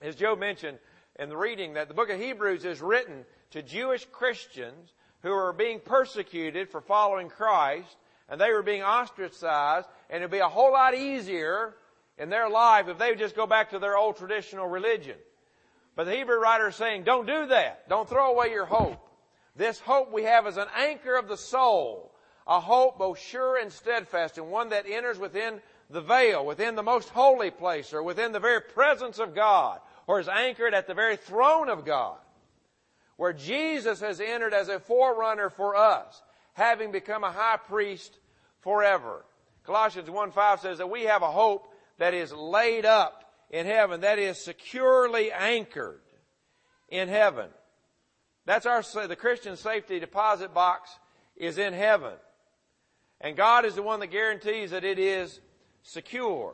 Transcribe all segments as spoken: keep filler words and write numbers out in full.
as Joe mentioned in the reading, that the book of Hebrews is written to Jewish Christians who are being persecuted for following Christ, and they were being ostracized, and it would be a whole lot easier in their life if they would just go back to their old traditional religion. But the Hebrew writer is saying, don't do that. Don't throw away your hope. This hope we have is an anchor of the soul, a hope both sure and steadfast, and one that enters within the veil, within the most holy place, or within the very presence of God, or is anchored at the very throne of God, where Jesus has entered as a forerunner for us, having become a high priest forever. Colossians one five says that we have a hope that is laid up in heaven, that is securely anchored in heaven. That's our, the Christian safety deposit box is in heaven. And God is the one that guarantees that it is secure.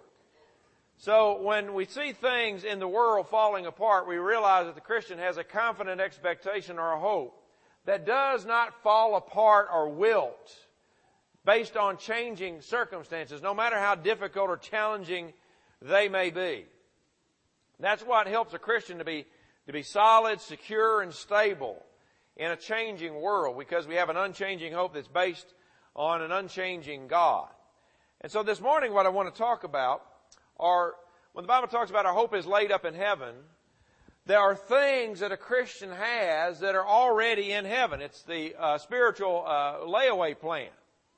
So when we see things in the world falling apart, we realize that the Christian has a confident expectation or a hope that does not fall apart or wilt based on changing circumstances, no matter how difficult or challenging they may be. That's what helps a Christian to be to be solid, secure, and stable in a changing world, because we have an unchanging hope that's based on an unchanging God. And so this morning what I want to talk about are, when the Bible talks about our hope is laid up in heaven, there are things that a Christian has that are already in heaven. It's the uh, spiritual uh, layaway plan.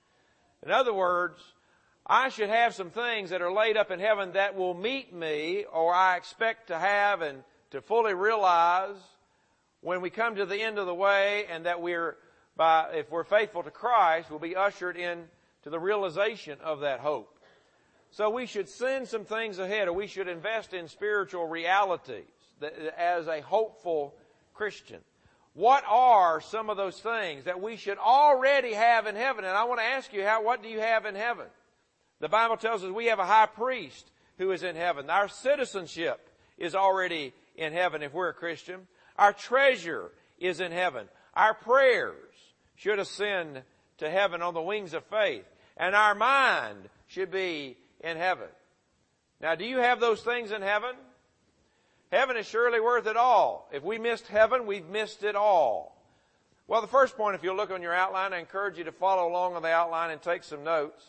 In other words, I should have some things that are laid up in heaven that will meet me, or I expect to have and to fully realize when we come to the end of the way, and that we're, by, if we're faithful to Christ, we'll be ushered in to the realization of that hope. So we should send some things ahead, or we should invest in spiritual realities that, as a hopeful Christian. What are some of those things that we should already have in heaven? And I want to ask you, how, what do you have in heaven? The Bible tells us we have a high priest who is in heaven. Our citizenship is already in heaven if we're a Christian. Our treasure is in heaven. Our prayers should ascend to heaven on the wings of faith. And our mind should be in heaven. Now, do you have those things in heaven? Heaven is surely worth it all. If we missed heaven, we've missed it all. Well, the first point, if you'll look on your outline, I encourage you to follow along on the outline and take some notes,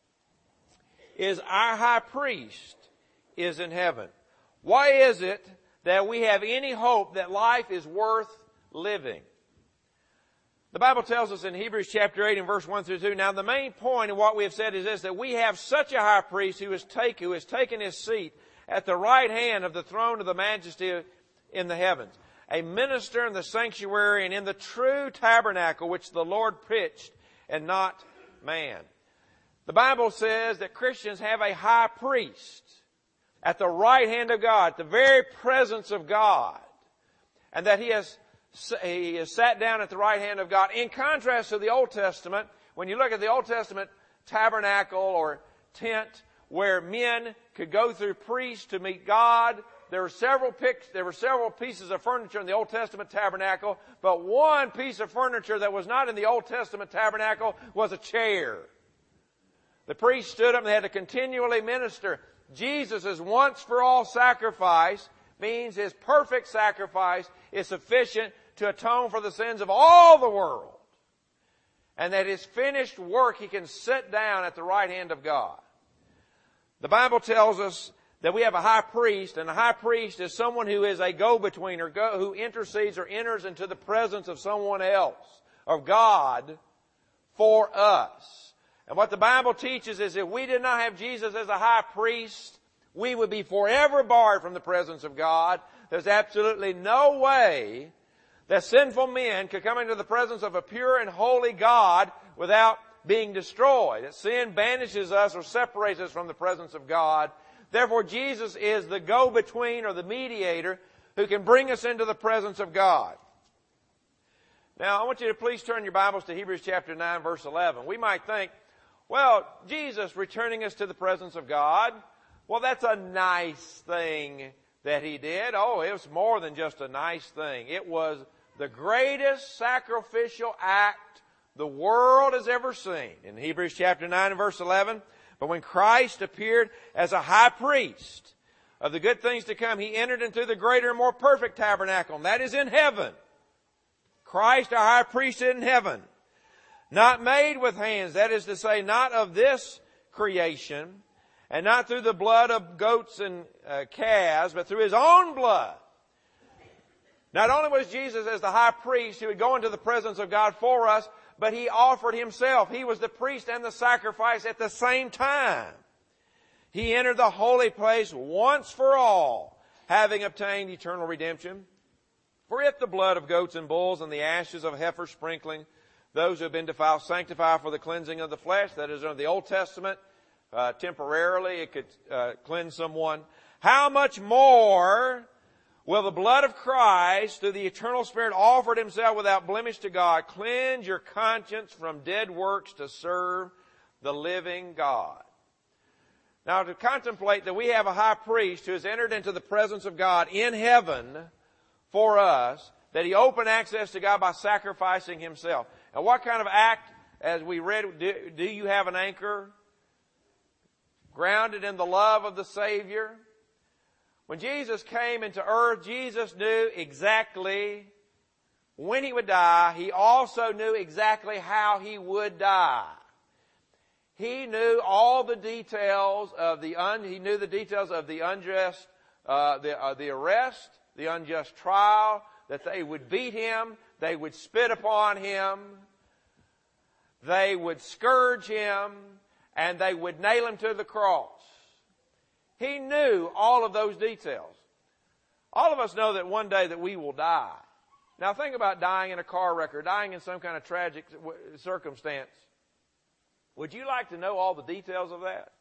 is our high priest is in heaven. Why is it that we have any hope that life is worth living? The Bible tells us in Hebrews chapter eight and verse one through two, now the main point of what we have said is this, that we have such a high priest who has taken, who has taken his seat at the right hand of the throne of the majesty in the heavens, a minister in the sanctuary and in the true tabernacle which the Lord pitched and not man. The Bible says that Christians have a high priest at the right hand of God, the very presence of God, and that he has he has sat down at the right hand of God. In contrast to the Old Testament, when you look at the Old Testament tabernacle or tent where men could go through priests to meet God, there were several pics, there were several pieces of furniture in the Old Testament tabernacle, but one piece of furniture that was not in the Old Testament tabernacle was a chair. The priest stood up and they had to continually minister. Jesus' once-for-all sacrifice means his perfect sacrifice is sufficient to atone for the sins of all the world. And that his finished work, he can sit down at the right hand of God. The Bible tells us that we have a high priest, and a high priest is someone who is a go-between, or go, who intercedes or enters into the presence of someone else, of God, for us. And what the Bible teaches is if we did not have Jesus as a high priest, we would be forever barred from the presence of God. There's absolutely no way that sinful men could come into the presence of a pure and holy God without being destroyed. That sin banishes us or separates us from the presence of God. Therefore, Jesus is the go-between or the mediator who can bring us into the presence of God. Now, I want you to please turn your Bibles to Hebrews chapter nine, verse eleven. We might think, well, Jesus returning us to the presence of God, well, that's a nice thing that he did. Oh, it was more than just a nice thing. It was the greatest sacrificial act the world has ever seen. In Hebrews chapter nine and verse eleven, but when Christ appeared as a high priest of the good things to come, He entered into the greater and more perfect tabernacle, and that is in heaven. Christ, our high priest in heaven. Not made with hands, that is to say, not of this creation, and not through the blood of goats and uh, calves, but through His own blood. Not only was Jesus as the high priest who would go into the presence of God for us, but He offered Himself. He was the priest and the sacrifice at the same time. He entered the holy place once for all, having obtained eternal redemption. For if the blood of goats and bulls and the ashes of heifer sprinkling those who have been defiled sanctify for the cleansing of the flesh, that is under the Old Testament, uh, temporarily it could uh, cleanse someone, how much more will the blood of Christ, through the eternal Spirit offered Himself without blemish to God, cleanse your conscience from dead works to serve the living God? Now, to contemplate that we have a high priest who has entered into the presence of God in heaven for us, that He opened access to God by sacrificing Himself. And what kind of act, as we read, do, do you have an anchor grounded in the love of the Savior? When Jesus came into earth, Jesus knew exactly when He would die. He also knew exactly how He would die. He knew all the details of the un, He knew the details of the unjust, uh, the, uh, the arrest, the unjust trial, that they would beat Him, they would spit upon Him, they would scourge Him, and they would nail Him to the cross. He knew all of those details. All of us know that one day that we will die. Now think about dying in a car wreck or dying in some kind of tragic circumstance. Would you like to know all the details of that?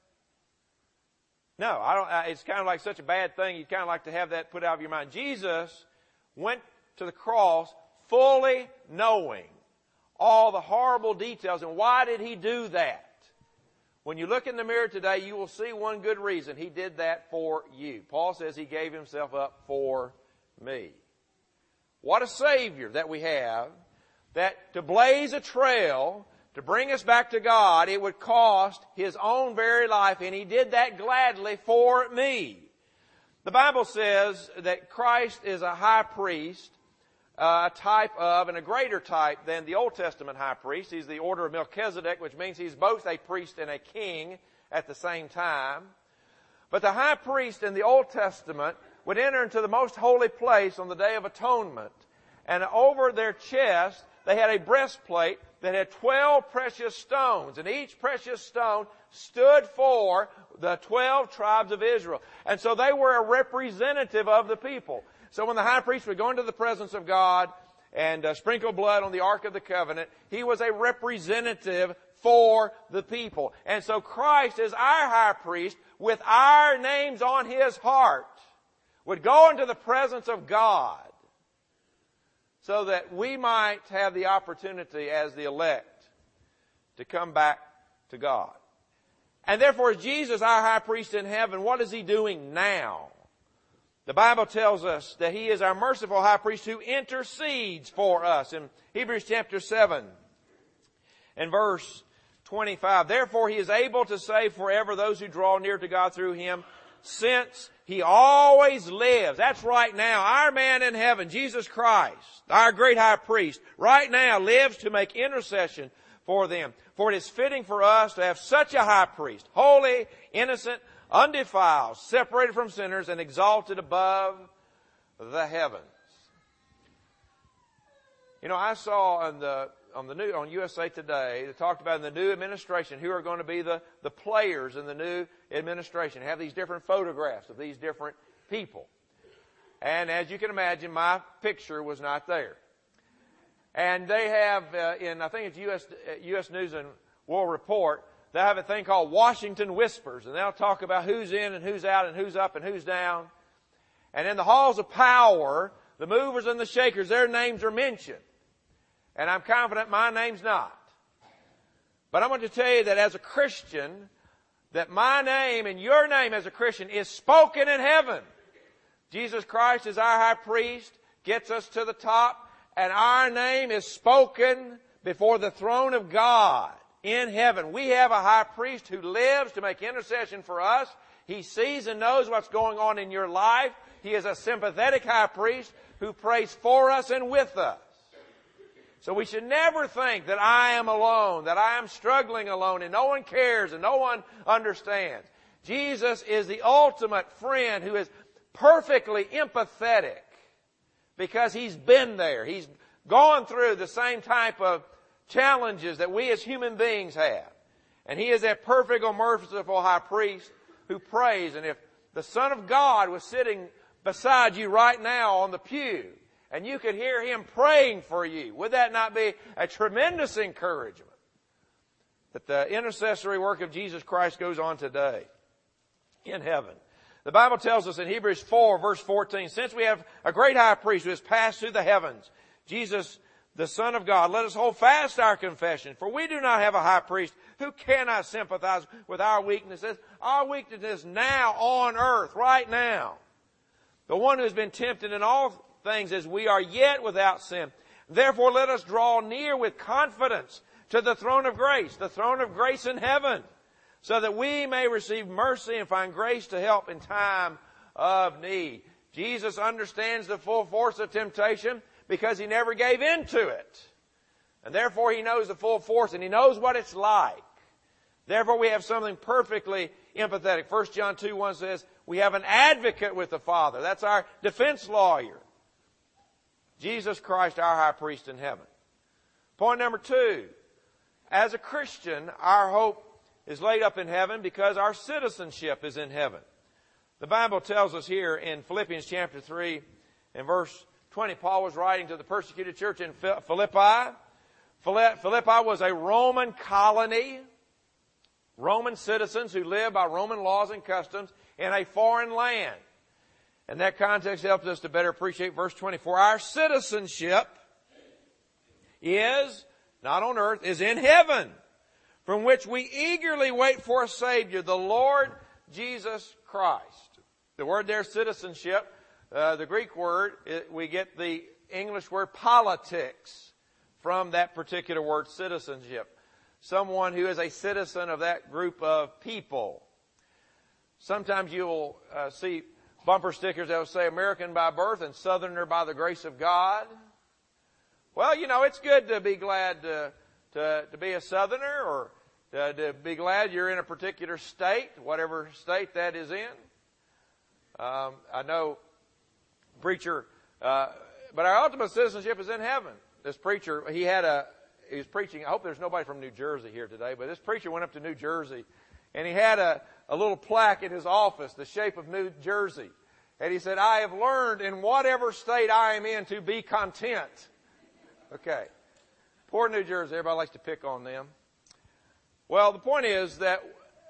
No, I don't. It's kind of like such a bad thing. You'd kind of like to have that put out of your mind. Jesus went to the cross fully knowing all the horrible details. And why did He do that? When you look in the mirror today, you will see one good reason. He did that for you. Paul says He gave Himself up for me. What a Savior that we have, that to blaze a trail to bring us back to God, it would cost His own very life, and He did that gladly for me. The Bible says that Christ is a high priest, uh, a type of, and a greater type than the Old Testament high priest. He's the order of Melchizedek, which means he's both a priest and a king at the same time. But the high priest in the Old Testament would enter into the most holy place on the Day of Atonement. And over their chest, they had a breastplate that had twelve precious stones. And each precious stone stood for the twelve tribes of Israel. And so they were a representative of the people. So when the high priest would go into the presence of God and uh, sprinkle blood on the Ark of the Covenant, he was a representative for the people. And so Christ, as our high priest, with our names on His heart, would go into the presence of God so that we might have the opportunity as the elect to come back to God. And therefore, as Jesus, our high priest in heaven, what is He doing now? The Bible tells us that He is our merciful high priest who intercedes for us. In Hebrews chapter seven and verse twenty-five, therefore He is able to save forever those who draw near to God through Him, since He always lives. That's right now. Our man in heaven, Jesus Christ, our great high priest, right now lives to make intercession for them. For it is fitting for us to have such a high priest, holy, innocent, undefiled, separated from sinners, and exalted above the heavens. You know, I saw on the on the new on U S A Today, they talked about in the new administration who are going to be the, the players in the new administration. Have these different photographs of these different people. And as you can imagine, my picture was not there. And they have, uh, in I think it's U S U S News and World Report, they have a thing called Washington Whispers, and they'll talk about who's in and who's out and who's up and who's down. And in the halls of power, the movers and the shakers, their names are mentioned. And I'm confident my name's not. But I want to tell you that as a Christian, that my name and your name as a Christian is spoken in heaven. Jesus Christ is our high priest, gets us to the top, and our name is spoken before the throne of God in heaven. We have a high priest who lives to make intercession for us. He sees and knows what's going on in your life. He is a sympathetic high priest who prays for us and with us. So we should never think that I am alone, that I am struggling alone, and no one cares and no one understands. Jesus is the ultimate friend who is perfectly empathetic because He's been there. He's gone through the same type of challenges that we as human beings have. And He is that perfect and merciful high priest who prays. And if the Son of God was sitting beside you right now on the pew, and you could hear Him praying for you, would that not be a tremendous encouragement that the intercessory work of Jesus Christ goes on today in heaven? The Bible tells us in Hebrews four, verse fourteen, since we have a great high priest who has passed through the heavens, Jesus, the Son of God, let us hold fast our confession, for we do not have a high priest who cannot sympathize with our weaknesses. Our weakness is now on earth, right now. The one who has been tempted in all things as we are, yet without sin. Therefore let us draw near with confidence to the throne of grace, the throne of grace in heaven, so that we may receive mercy and find grace to help in time of need. Jesus understands the full force of temptation because He never gave in to it. And therefore He knows the full force and He knows what it's like. Therefore we have something perfectly empathetic. First John two one says, we have an advocate with the Father. That's our defense lawyer. Jesus Christ, our high priest in heaven. Point number two. As a Christian, our hope is laid up in heaven because our citizenship is in heaven. The Bible tells us here in Philippians chapter three and verse twenty, Paul was writing to the persecuted church in Philippi. Philippi was a Roman colony, Roman citizens who lived by Roman laws and customs in a foreign land. And that context helps us to better appreciate verse twenty-four. Our citizenship is, not on earth, is in heaven, from which we eagerly wait for a Savior, the Lord Jesus Christ. The word there, citizenship, uh, the Greek word, it, we get the English word politics from that particular word, citizenship. Someone who is a citizen of that group of people. Sometimes you'll uh, see bumper stickers that will say American by birth and Southerner by the grace of God. Well, you know, it's good to be glad to, to, to be a Southerner, or to, to be glad you're in a particular state, whatever state that is in. Um, I know preacher, uh, but our ultimate citizenship is in heaven. This preacher, he had a, he was preaching, I hope there's nobody from New Jersey here today, but this preacher went up to New Jersey, and he had a, a little plaque in his office, the shape of New Jersey. And he said, I have learned in whatever state I am in to be content. Okay. Poor New Jersey. Everybody likes to pick on them. Well, the point is that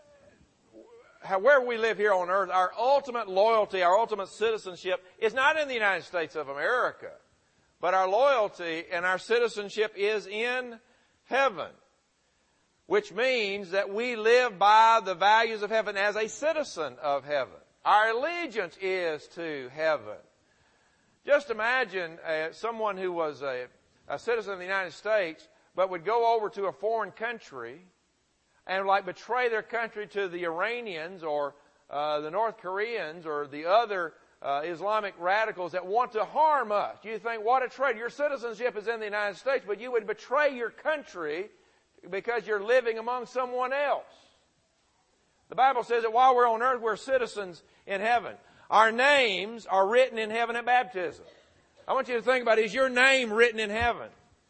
where we live here on earth, our ultimate loyalty, our ultimate citizenship is not in the United States of America, but our loyalty and our citizenship is in heaven, which means that we live by the values of heaven as a citizen of heaven. Our allegiance is to heaven. Just imagine uh, someone who was a, a citizen of the United States but would go over to a foreign country and like betray their country to the Iranians or uh, the North Koreans or the other uh, Islamic radicals that want to harm us. You think, what a traitor. Your citizenship is in the United States, but you would betray your country because you're living among someone else. The Bible says that while we're on earth, we're citizens in heaven. Our names are written in heaven at baptism. I want you to think about it. Is your name written in heaven?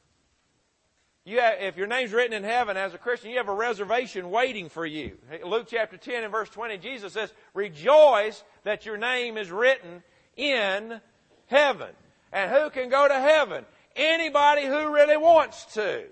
You have, if your name's written in heaven as a Christian, you have a reservation waiting for you. Luke chapter ten and verse twenty, Jesus says, rejoice that your name is written in heaven. And who can go to heaven? Anybody who really wants to.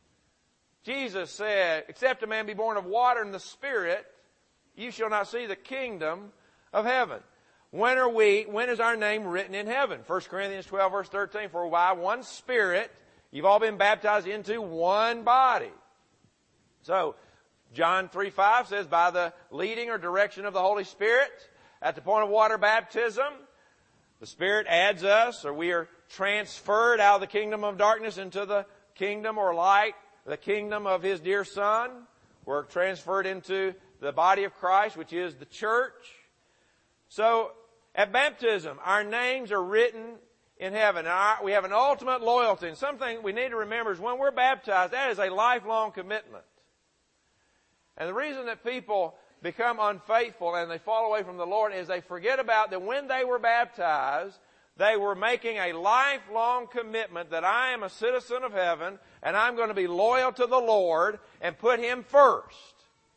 Jesus said, except a man be born of water and the Spirit, you shall not see the kingdom of heaven. When are we, when is our name written in heaven? First Corinthians twelve verse thirteen, for by one Spirit you've all been baptized into one body. So, John three five says, by the leading or direction of the Holy Spirit, at the point of water baptism, the Spirit adds us, or we are transferred out of the kingdom of darkness into the kingdom or light, the kingdom of His dear Son. We're transferred into the body of Christ, which is the church. So, at baptism, our names are written in heaven. Our, we have an ultimate loyalty. And something we need to remember is when we're baptized, that is a lifelong commitment. And the reason that people become unfaithful and they fall away from the Lord is they forget about that when they were baptized, they were making a lifelong commitment that I am a citizen of heaven and I'm going to be loyal to the Lord and put Him first.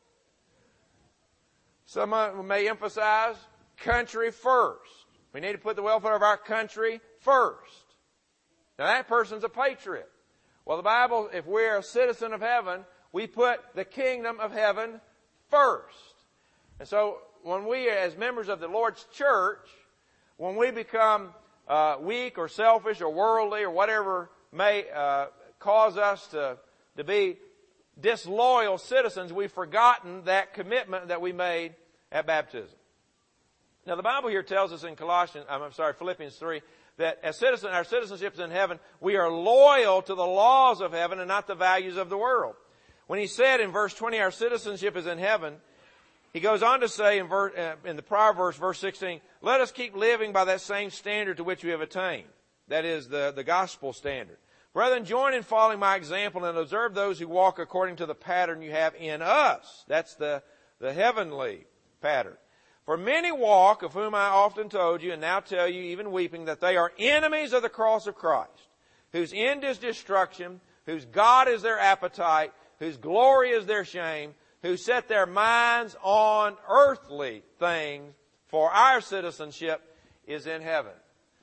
Some may emphasize country first. We need to put the welfare of our country first. Now that person's a patriot. Well, the Bible, if we're a citizen of heaven, we put the kingdom of heaven first. And so when we, as members of the Lord's church, when we become uh, weak or selfish or worldly or whatever may uh, cause us to, to be disloyal citizens, we've forgotten that commitment that we made at baptism. Now the Bible here tells us in Colossians, I'm sorry, Philippians three, that as citizens, our citizenship is in heaven, we are loyal to the laws of heaven and not the values of the world. When he said in verse twenty, our citizenship is in heaven, he goes on to say in, verse, uh, in the prior verse, verse sixteen, let us keep living by that same standard to which we have attained. That is the, the gospel standard. Brethren, join in following my example and observe those who walk according to the pattern you have in us. That's the, the heavenly pattern. For many walk, of whom I often told you, and now tell you, even weeping, that they are enemies of the cross of Christ, whose end is destruction, whose God is their appetite, whose glory is their shame, who set their minds on earthly things, for our citizenship is in heaven.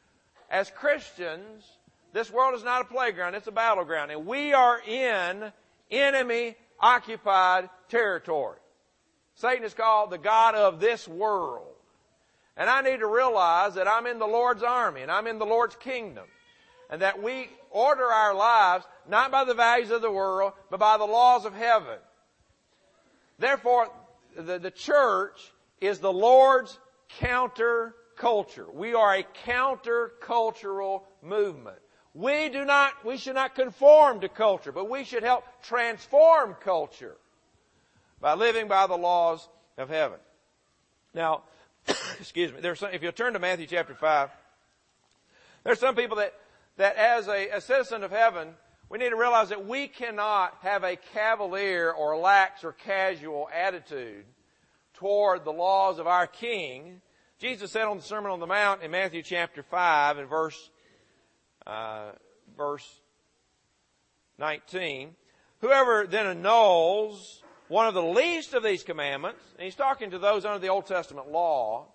As Christians, this world is not a playground, it's a battleground, and we are in enemy-occupied territory. Satan is called the god of this world. And I need to realize that I'm in the Lord's army and I'm in the Lord's kingdom. And that we order our lives not by the values of the world, but by the laws of heaven. Therefore, the, the church is the Lord's counter-culture. We are a counter-cultural movement. We do not, we should not conform to culture, but we should help transform culture by living by the laws of heaven. Now, excuse me, there's some, if you'll turn to Matthew chapter five, there's some people that, that as a, a citizen of heaven, we need to realize that we cannot have a cavalier or lax or casual attitude toward the laws of our King. Jesus said on the Sermon on the Mount in Matthew chapter five and verse, uh, verse nineteen, whoever then annuls one of the least of these commandments, and he's talking to those under the Old Testament law,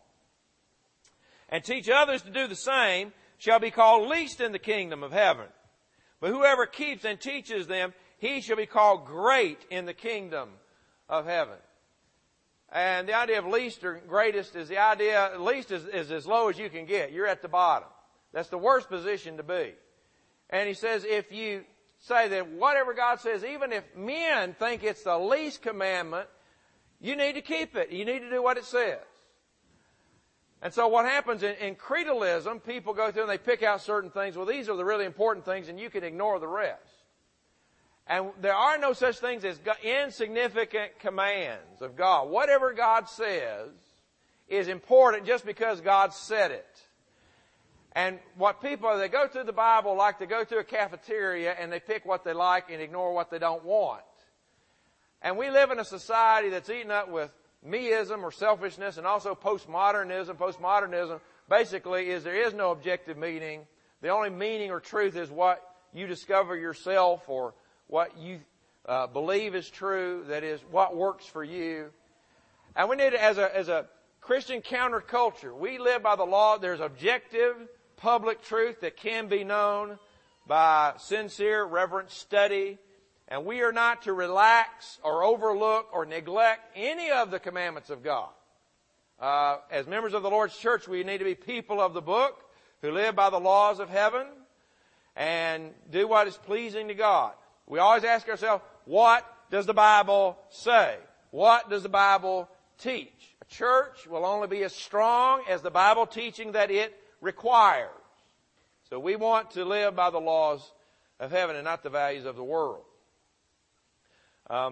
and teach others to do the same, shall be called least in the kingdom of heaven. But whoever keeps and teaches them, he shall be called great in the kingdom of heaven. And the idea of least or greatest is the idea, least is, is as low as you can get. You're at the bottom. That's the worst position to be. And he says if you say that whatever God says, even if men think it's the least commandment, you need to keep it. You need to do what it says. And so what happens in, in creedalism, people go through and they pick out certain things. Well, these are the really important things and you can ignore the rest. And there are no such things as insignificant commands of God. Whatever God says is important just because God said it. And what people, they go through the Bible like they go through a cafeteria and they pick what they like and ignore what they don't want. And we live in a society that's eaten up with meism or selfishness and also postmodernism. Postmodernism basically is there is no objective meaning. The only meaning or truth is what you discover yourself or what you uh, believe is true, that is what works for you. And we need to, as a, as a Christian counterculture, we live by the law. There's objective public truth that can be known by sincere, reverent study. And we are not to relax or overlook or neglect any of the commandments of God. Uh, as members of the Lord's church, we need to be people of the book who live by the laws of heaven and do what is pleasing to God. We always ask ourselves, what does the Bible say? What does the Bible teach? A church will only be as strong as the Bible teaching that it requires. So we want to live by the laws of heaven and not the values of the world. Um,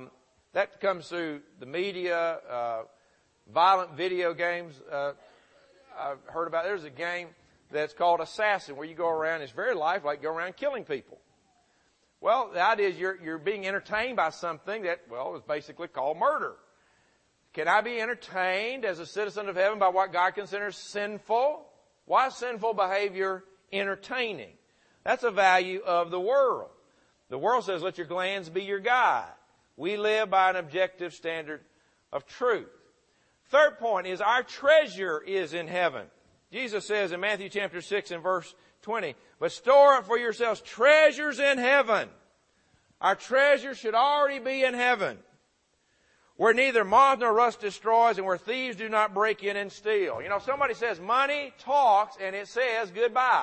That comes through the media, uh, violent video games. Uh, I've heard about, there's a game that's called Assassin, where you go around, it's very lifelike, go around killing people. Well, the idea is you're, you're being entertained by something that, well, is basically called murder. Can I be entertained as a citizen of heaven by what God considers sinful? Why is sinful behavior entertaining? That's a value of the world. The world says, let your glands be your guide. We live by an objective standard of truth. Third point is our treasure is in heaven. Jesus says in Matthew chapter six and verse twenty, but store up for yourselves treasures in heaven. Our treasure should already be in heaven, where neither moth nor rust destroys and where thieves do not break in and steal. You know, somebody says money talks and it says goodbye.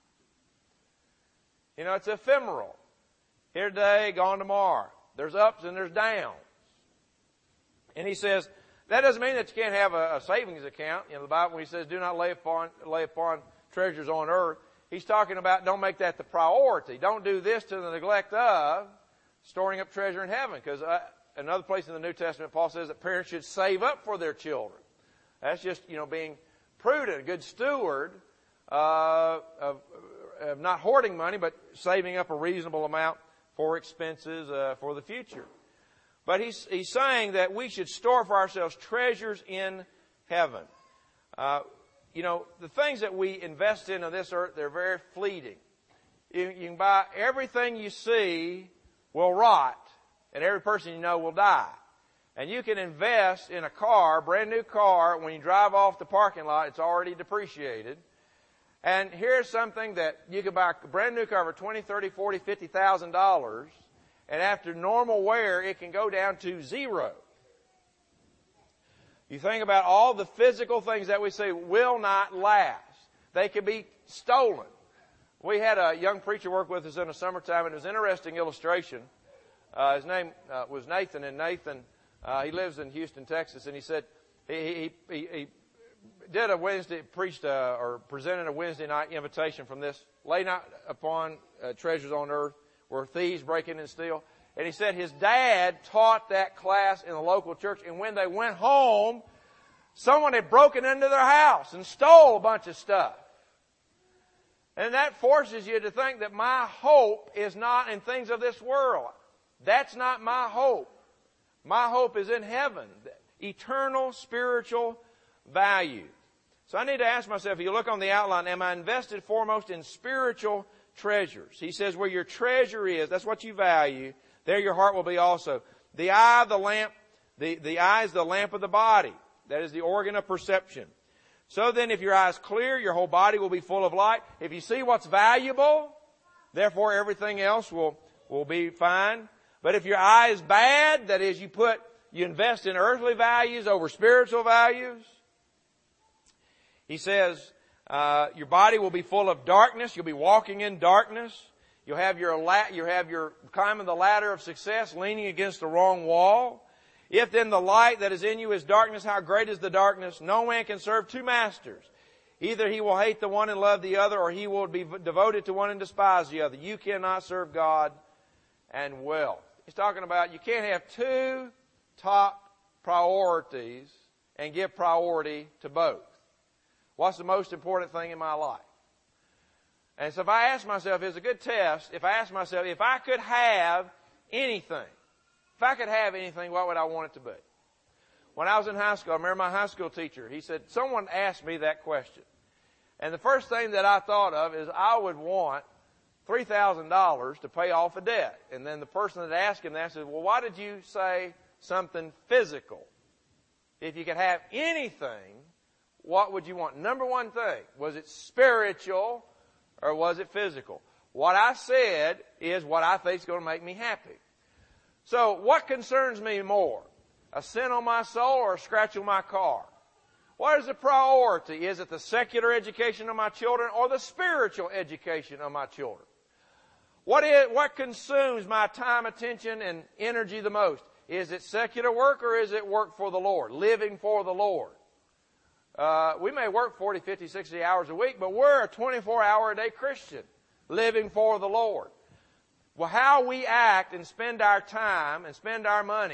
You know, it's ephemeral. Here today, gone tomorrow. There's ups and there's downs. And he says, that doesn't mean that you can't have a, a savings account. You know, the Bible, when he says, do not lay upon, lay upon treasures on earth, he's talking about don't make that the priority. Don't do this to the neglect of storing up treasure in heaven. Because uh, another place in the New Testament, Paul says that parents should save up for their children. That's just, you know, being prudent, a good steward uh, of, of not hoarding money, but saving up a reasonable amount for expenses uh, for the future. But he's, he's saying that we should store for ourselves treasures in heaven. Uh, you know, the things that we invest in on this earth, they're very fleeting. You, you can buy everything you see will rot, and every person you know will die. And you can invest in a car, a brand new car, when you drive off the parking lot, it's already depreciated. And here's something that you can buy a brand new car for twenty, thirty, forty, fifty thousand dollars. And after normal wear, it can go down to zero. You think about all the physical things that we say will not last. They can be stolen. We had a young preacher work with us in the summertime, and it was an interesting illustration. Uh, his name uh, was Nathan, and Nathan, uh, he lives in Houston, Texas, and he said he, he, he, he did a Wednesday, preached a, or presented a Wednesday night invitation from this, lay not upon uh, treasures on earth, where thieves break in and steal. And he said his dad taught that class in the local church, and when they went home, someone had broken into their house and stole a bunch of stuff. And that forces you to think that my hope is not in things of this world. That's not my hope. My hope is in heaven, eternal spiritual value. So I need to ask myself, if you look on the outline, am I invested foremost in spiritual treasures? He says where your treasure is, that's what you value, there your heart will be also. The eye of the lamp, the, the eye is the lamp of the body. That is the organ of perception. So then if your eye is clear, your whole body will be full of light. If you see what's valuable, therefore everything else will, will be fine. But if your eye is bad, that is you put, you invest in earthly values over spiritual values, he says, Uh, your body will be full of darkness. You'll be walking in darkness. You'll have your la- you have your climbing the ladder of success, leaning against the wrong wall. If then the light that is in you is darkness, how great is the darkness? No man can serve two masters. Either he will hate the one and love the other, or he will be devoted to one and despise the other. You cannot serve God and wealth. He's talking about you can't have two top priorities and give priority to both. What's the most important thing in my life? And so if I ask myself, it's a good test, if I ask myself, if I could have anything, if I could have anything, what would I want it to be? When I was in high school, I remember my high school teacher, he said, someone asked me that question. And the first thing that I thought of is I would want three thousand dollars to pay off a debt. And then the person that asked him that said, well, why did you say something physical? If you could have anything, what would you want? Number one thing, was it spiritual or was it physical? What I said is what I think is going to make me happy. So what concerns me more? A sin on my soul or a scratch on my car? What is the priority? Is it the secular education of my children or the spiritual education of my children? What is, what consumes my time, attention, and energy the most? Is it secular work or is it work for the Lord? Living for the Lord? Uh, we may work forty, fifty, sixty hours a week, but we're a twenty-four hour a day Christian living for the Lord. Well, how we act and spend our time and spend our money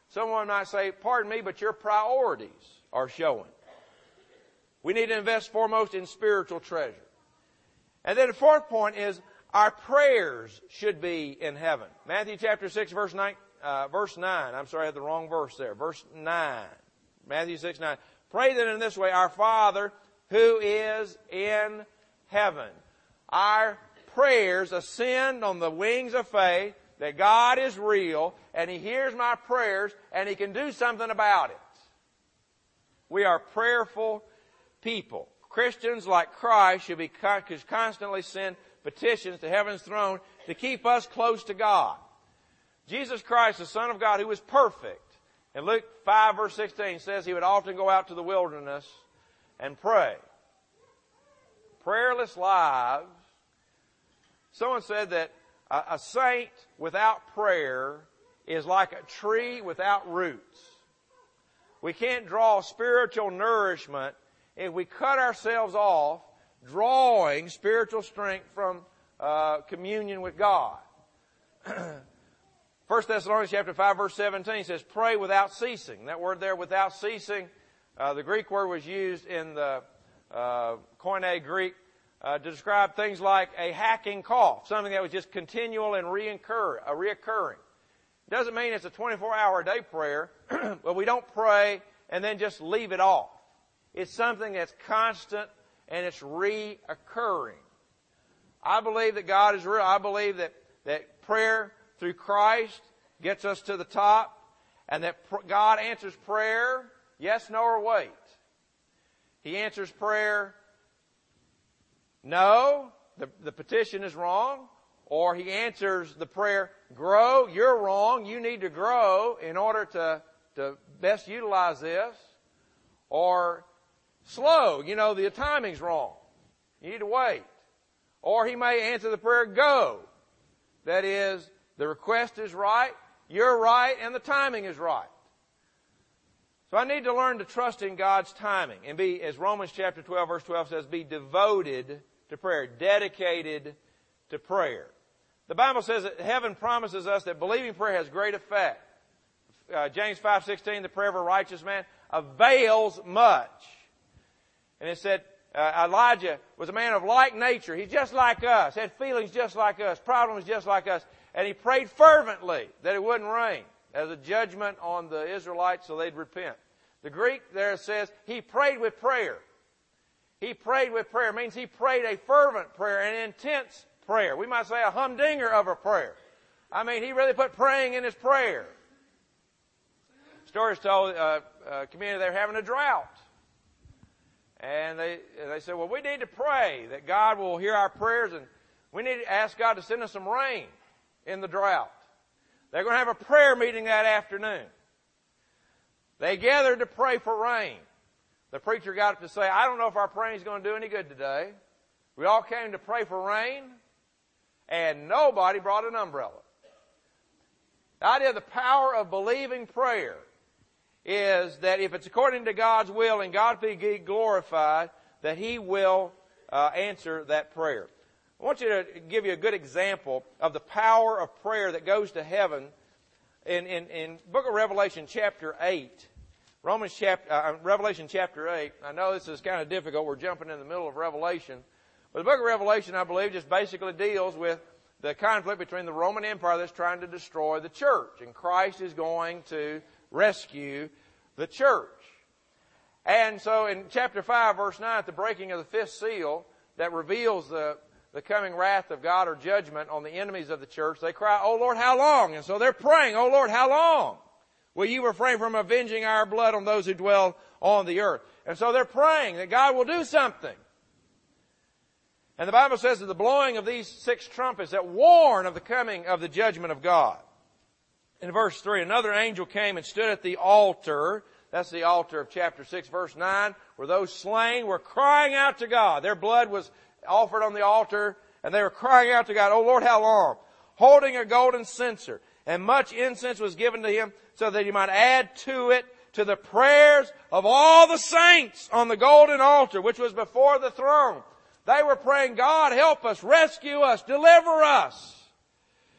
Someone might say, pardon me, but your priorities are showing. We need to invest foremost in spiritual treasure. And then the fourth point is our prayers should be in heaven. Matthew chapter six, verse nine. Uh, verse nine. I'm sorry, I had the wrong verse there. Verse nine. Matthew six, nine. Pray then in this way, our Father who is in heaven. Our prayers ascend on the wings of faith that God is real and He hears my prayers and He can do something about it. We are prayerful people. Christians like Christ should be con- constantly send petitions to heaven's throne to keep us close to God. Jesus Christ, the Son of God, who is perfect, in Luke five verse sixteen says He would often go out to the wilderness and pray. Prayerless lives. Someone said that a, a saint without prayer is like a tree without roots. We can't draw spiritual nourishment if we cut ourselves off drawing spiritual strength from uh, communion with God. First Thessalonians chapter five verse seventeen says, pray without ceasing. That word there, without ceasing, uh, the Greek word was used in the uh, Koine Greek uh, to describe things like a hacking cough, something that was just continual and reoccur, uh, reoccurring. It doesn't mean it's a twenty-four hour a day prayer, but we don't pray and then just leave it off. It's something that's constant and it's reoccurring. I believe that God is real. I believe that, that prayer through Christ gets us to the top, and that pr- God answers prayer, yes, no, or wait. He answers prayer, no, the, the petition is wrong, or He answers the prayer, grow, you're wrong, you need to grow in order to, to best utilize this, or slow, you know, the timing's wrong, you need to wait. Or He may answer the prayer, go. That is, the request is right, you're right, and the timing is right. So I need to learn to trust in God's timing and be, as Romans chapter twelve verse twelve says, be devoted to prayer, dedicated to prayer. The Bible says that heaven promises us that believing prayer has great effect. Uh, James five sixteen, the prayer of a righteous man avails much. And it said, Uh, Elijah was a man of like nature. He's just like us, had feelings just like us, problems just like us. And he prayed fervently that it wouldn't rain as a judgment on the Israelites so they'd repent. The Greek there says he prayed with prayer. He prayed with prayer. It means he prayed a fervent prayer, an intense prayer. We might say a humdinger of a prayer. I mean, he really put praying in his prayer. Stories told uh, a community they were having a drought. And they, they said, well, we need to pray that God will hear our prayers, and we need to ask God to send us some rain in the drought. They're going to have a prayer meeting that afternoon. They gathered to pray for rain. The preacher got up to say, I don't know if our praying is going to do any good today. We all came to pray for rain, and nobody brought an umbrella. The idea of the power of believing prayer is that if it's according to God's will and God be glorified, that He will uh, answer that prayer. I want you to give you a good example of the power of prayer that goes to heaven in, in, in book of Revelation chapter eight. Romans chapter, uh, Revelation chapter eight. I know this is kind of difficult. We're jumping in the middle of Revelation. But the book of Revelation, I believe, just basically deals with the conflict between the Roman Empire that's trying to destroy the church. And Christ is going to rescue the church. And so in chapter five, verse nine, at the breaking of the fifth seal that reveals the, the coming wrath of God or judgment on the enemies of the church, they cry, oh Lord, how long? And so they're praying, oh Lord, how long will you refrain from avenging our blood on those who dwell on the earth? And so they're praying that God will do something. And the Bible says that the blowing of these six trumpets that warn of the coming of the judgment of God. In verse three, another angel came and stood at the altar. That's the altar of chapter six, verse nine, where those slain were crying out to God. Their blood was offered on the altar, and they were crying out to God, oh Lord, how long? Holding a golden censer, and much incense was given to him, so that he might add to it to the prayers of all the saints on the golden altar, which was before the throne. They were praying, God, help us, rescue us, deliver us.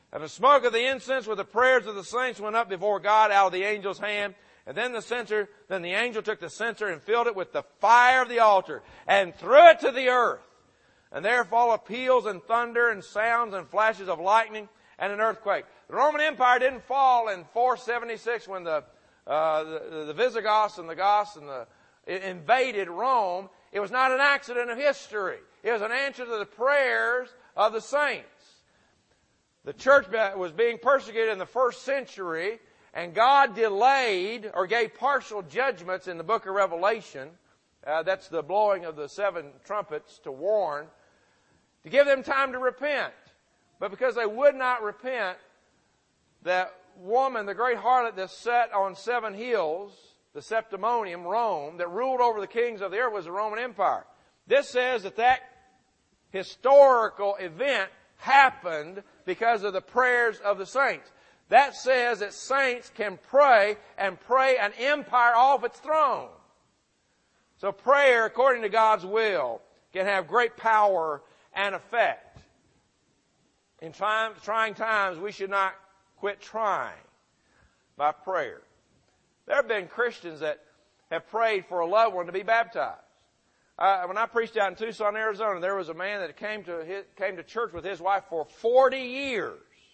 And the smoke of the incense with the prayers of the saints went up before God out of the angel's hand. And then the censer, then the angel took the censer and filled it with the fire of the altar and threw it to the earth. And there followed peals and thunder and sounds and flashes of lightning and an earthquake. The Roman Empire didn't fall in four seventy-six when the, uh, the, the Visigoths and the Goths and the, invaded Rome. It was not an accident of history. It was an answer to the prayers of the saints. The church was being persecuted in the first century, and God delayed or gave partial judgments in the book of Revelation. Uh, that's the blowing of the seven trumpets to warn, to give them time to repent. But because they would not repent, that woman, the great harlot that sat on seven hills, the Septimonium, Rome, that ruled over the kings of the earth, was the Roman Empire. This says that that historical event happened because of the prayers of the saints. That says that saints can pray and pray an empire off its throne. So prayer, according to God's will, can have great power and effect. In trying, trying times, we should not quit trying by prayer. There have been Christians that have prayed for a loved one to be baptized. Uh, when I preached out in Tucson, Arizona, there was a man that came to his, came to church with his wife for forty years.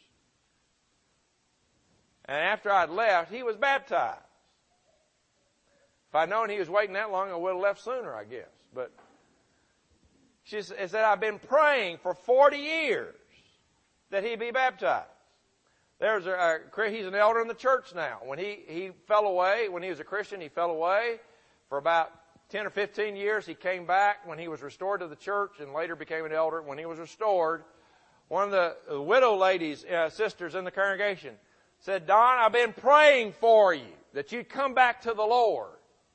And after I'd left, he was baptized. If I'd known he was waiting that long, I would have left sooner, I guess. But she said, I've been praying for forty years that he be baptized. There's a, a, he's an elder in the church now. When he, he fell away, when he was a Christian, he fell away for about ten or fifteen years. He came back when he was restored to the church and later became an elder. When he was restored, one of the, the widow ladies, uh, sisters in the congregation said, Don, I've been praying for you that you'd come back to the Lord.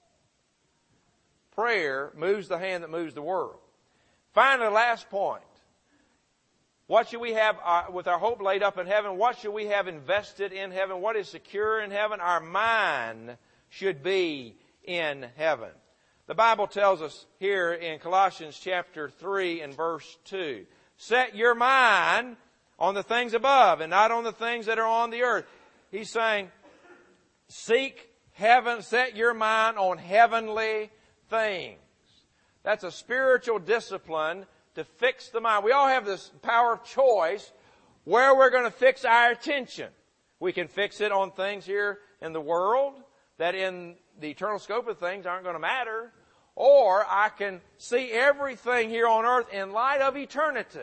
Prayer moves the hand that moves the world. Finally, last point. What should we have uh, with our hope laid up in heaven? What should we have invested in heaven? What is secure in heaven? Our mind should be in heaven. The Bible tells us here in Colossians chapter three and verse two, set your mind on the things above and not on the things that are on the earth. He's saying, seek heaven, set your mind on heavenly things. That's a spiritual discipline to fix the mind. We all have this power of choice where we're going to fix our attention. We can fix it on things here in the world that in the eternal scope of things aren't going to matter. Or I can see everything here on earth in light of eternity.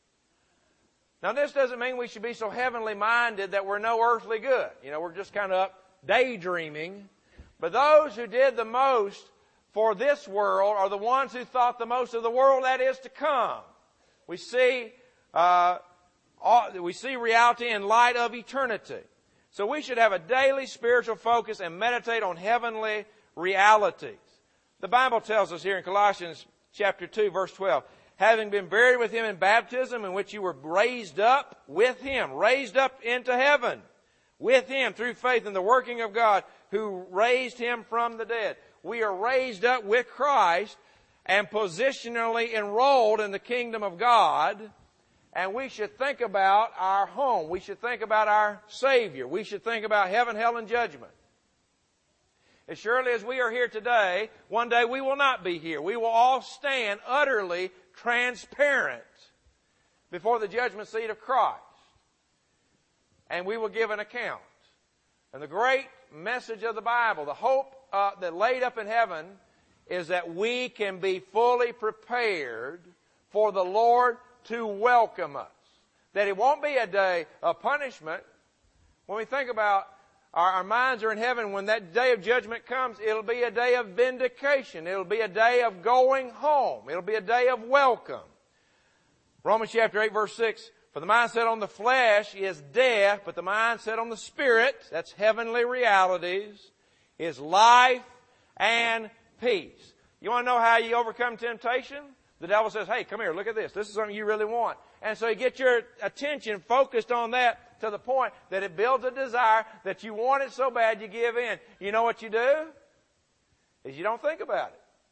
Now this doesn't mean we should be so heavenly minded that we're no earthly good. You know, we're just kind of up daydreaming. But those who did the most for this world are the ones who thought the most of the world that is to come. We see, uh, all, we see reality in light of eternity. So we should have a daily spiritual focus and meditate on heavenly realities. The Bible tells us here in Colossians chapter two, verse twelve, having been buried with Him in baptism, in which you were raised up with Him, raised up into heaven with Him through faith in the working of God who raised Him from the dead. We are raised up with Christ and positionally enrolled in the kingdom of God. And we should think about our home. We should think about our Savior. We should think about heaven, hell, and judgment. As surely as we are here today, one day we will not be here. We will all stand utterly transparent before the judgment seat of Christ. And we will give an account. And the great message of the Bible, the hope uh, that laid up in heaven, is that we can be fully prepared for the Lord to welcome us. That it won't be a day of punishment. When we think about our, our minds are in heaven, when that day of judgment comes, it'll be a day of vindication. It'll be a day of going home. It'll be a day of welcome. Romans chapter eight, verse six, for the mind set on the flesh is death, but the mind set on the Spirit, that's heavenly realities, is life and peace. You want to know how you overcome temptation? The devil says, hey, come here, look at this. This is something you really want. And so you get your attention focused on that to the point that it builds a desire that you want it so bad you give in. You know what you do? Is you don't think about it.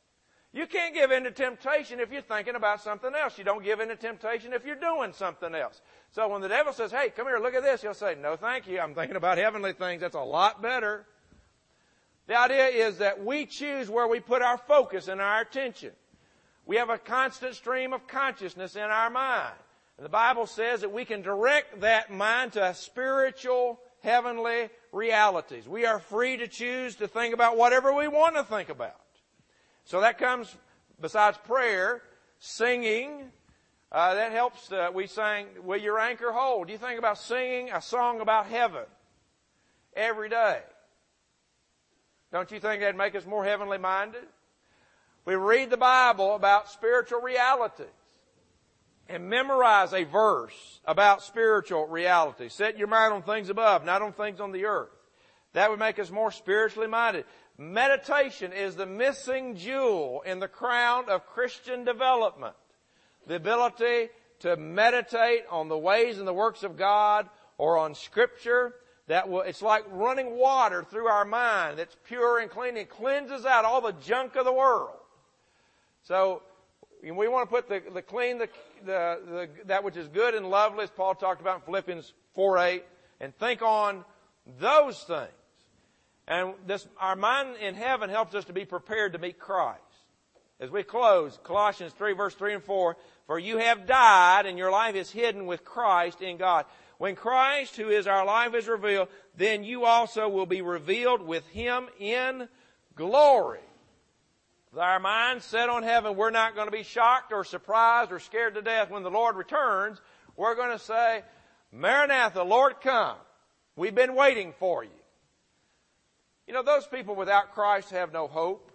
You can't give in to temptation if you're thinking about something else. You don't give in to temptation if you're doing something else. So when the devil says, hey, come here, look at this, you'll say, no, thank you. I'm thinking about heavenly things. That's a lot better. The idea is that we choose where we put our focus and our attention. We have a constant stream of consciousness in our mind. And the Bible says that we can direct that mind to spiritual, heavenly realities. We are free to choose to think about whatever we want to think about. So that comes, besides prayer, singing. Uh, that helps. Uh, we sang, Will Your Anchor Hold? You think about singing a song about heaven every day. Don't you think that'd make us more heavenly minded? We read the Bible about spiritual realities and memorize a verse about spiritual realities. Set your mind on things above, not on things on the earth. That would make us more spiritually minded. Meditation is the missing jewel in the crown of Christian development. The ability to meditate on the ways and the works of God or on Scripture. That will, it's like running water through our mind that's pure and clean. It cleanses out all the junk of the world. So we want to put the, the clean, the, the, the, that which is good and lovely, as Paul talked about in Philippians four eight, and think on those things. And this, our mind in heaven helps us to be prepared to meet Christ. As we close, Colossians three, verse three and four, for you have died and your life is hidden with Christ in God. When Christ, who is our life, is revealed, then you also will be revealed with Him in glory. With our minds set on heaven, we're not going to be shocked or surprised or scared to death when the Lord returns. We're going to say, Maranatha, Lord, come. We've been waiting for you. You know, those people without Christ have no hope.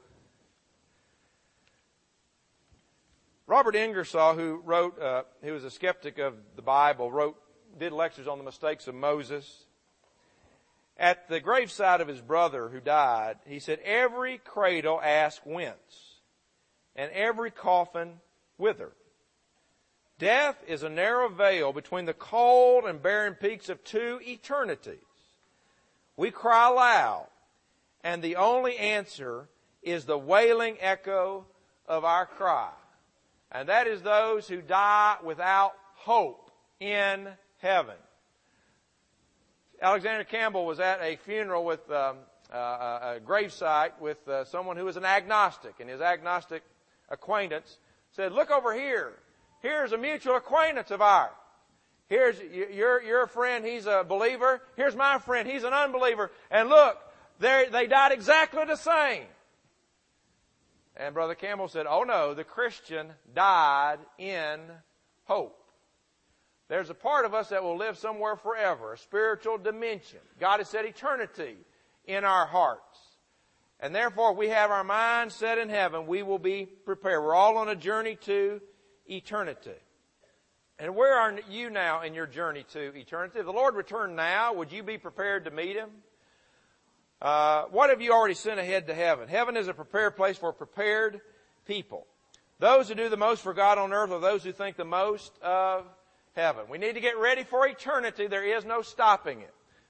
Robert Ingersoll, who wrote, uh, he was a skeptic of the Bible, wrote, did lectures on the mistakes of Moses. At the graveside of his brother who died, he said, every cradle asked whence, and every coffin whither. Death is a narrow veil between the cold and barren peaks of two eternities. We cry aloud, and the only answer is the wailing echo of our cry. And that is those who die without hope in heaven. Alexander Campbell was at a funeral with um, uh, a gravesite with uh, someone who was an agnostic, and his agnostic acquaintance said, look over here. Here's a mutual acquaintance of ours. Here's your, your friend, he's a believer. Here's my friend, he's an unbeliever. And look, they died exactly the same. And Brother Campbell said, oh no, the Christian died in hope. There's a part of us that will live somewhere forever, a spiritual dimension. God has set eternity in our hearts. And therefore, we have our minds set in heaven. We will be prepared. We're all on a journey to eternity. And where are you now in your journey to eternity? If the Lord returned now, would you be prepared to meet Him? Uh, what have you already sent ahead to heaven? Heaven is a prepared place for prepared people. Those who do the most for God on earth are those who think the most of heaven. We need to get ready for eternity. There is no stopping it.